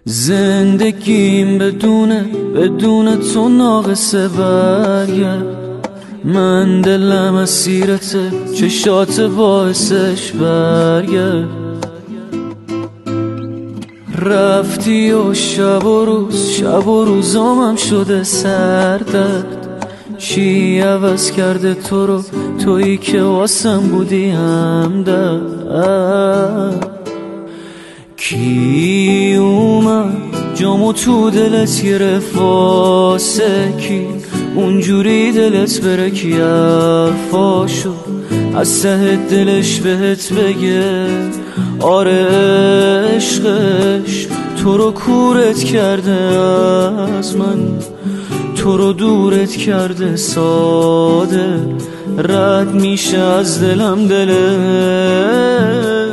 زندگیم بدون تو ناقصه برگرد. من دلم اسیرته، چشات باعثش برگرد. رفتی و شب و روزامم شده سردرد. چی عوض کرده تو رو، تویی که واسم بودی همدرد. کی اومد جامو تو دلت گرفت واسه کی؟ اونجوری دلت بره کی حرفاشو از ته دلش بهت بگه؟ آره عشقش تو رو کورت کرده از من، تو رو دورت کرده، ساده رد میشه از دلم دلت.